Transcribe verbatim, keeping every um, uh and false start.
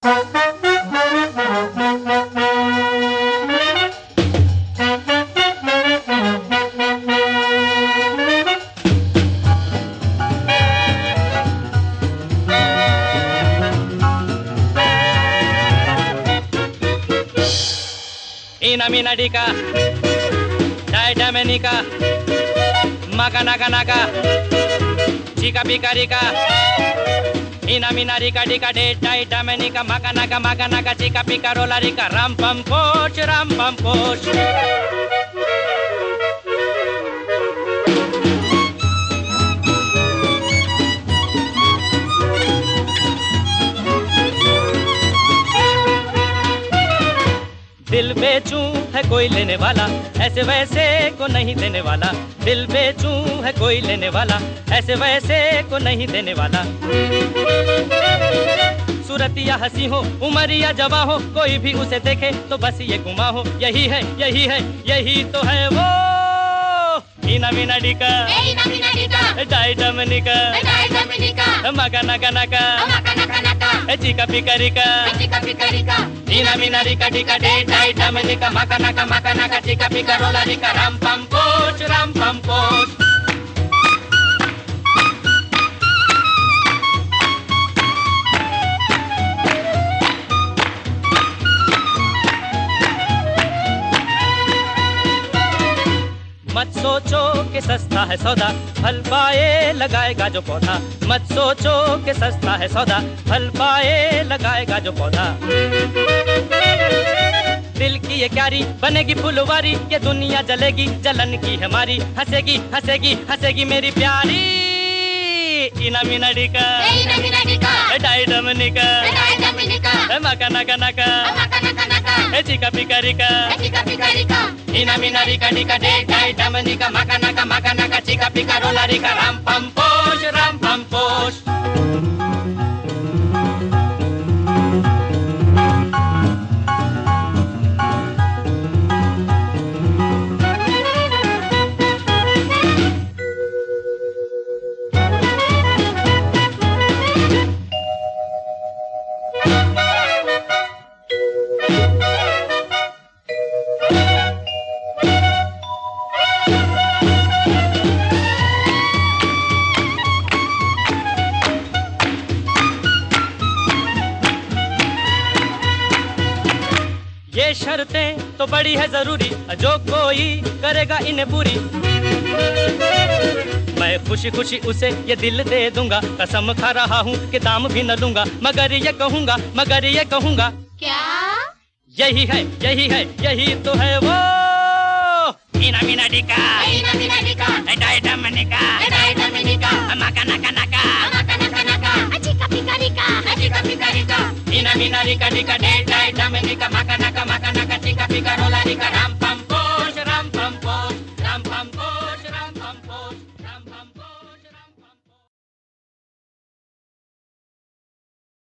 Ina mina dika, dai damenika, maka naka naka, chika pika rika. Ina mina rika dika de dai damenika, maka naka maka naka, chika pika rola rika. Ram pam poch, ram pam poch. दिल बेचूं है कोई लेने वाला, ऐसे वैसे को नहीं देने वाला। दिल बेचूं है कोई लेने वाला, ऐसे वैसे को नहीं देने वाला। सूरतिया हंसी हो, उमरिया जवा हो, कोई भी उसे देखे तो बस ये गुमा हो। यही है, यही है, यही तो है वो। Ina mina dika, Ina mina dika, dai damenika, dai damenika, maka naka naka, maka naka naka, chika pika rika. chika pika rika. Ina mina rika dika de dai damenika, maka naka maka naka, chika pika rola rika. Ram pam poch, ram pam poch. मत सोचो कि सस्ता है सौदा, फल पाए लगाएगा जो पौधा। मत सोचो कि सस्ता है सौदा, फल पाए लगाएगा जो पौधा। दिल की ये क्यारी बनेगी फुलवारी, ये दुनिया जलेगी जलन की हमारी। हंसेगी हंसेगी हंसेगी मेरी प्यारी। Ina mina dika, Ina mina dika, dai damenika, dai damenika, maka naka naka, maka naka naka, chika pika rika. chika pika rika. Ina mina rika dika de dai damenika, maka naka maka naka, chika pika rola rika. Ram pam poch, ram pam poch. ये शर्तें तो बड़ी है जरूरी, जो कोई करेगा इन्हें पूरी। मैं खुशी खुशी उसे ये दिल दे दूंगा, कसम खा रहा हूँ कि दाम भी न लूंगा। मगर ये कहूँगा, मगर ये कहूँगा, क्या? यही है, यही है, यही तो है वो। Ina mina dika, Ina mina dika, dai damenika, dai damenika, maka naka naka, maka naka naka, chika pika rika, chika pika rika. Ina mina rika dika de dai damenika, maka naka maka naka, chika pika rola rika. Ram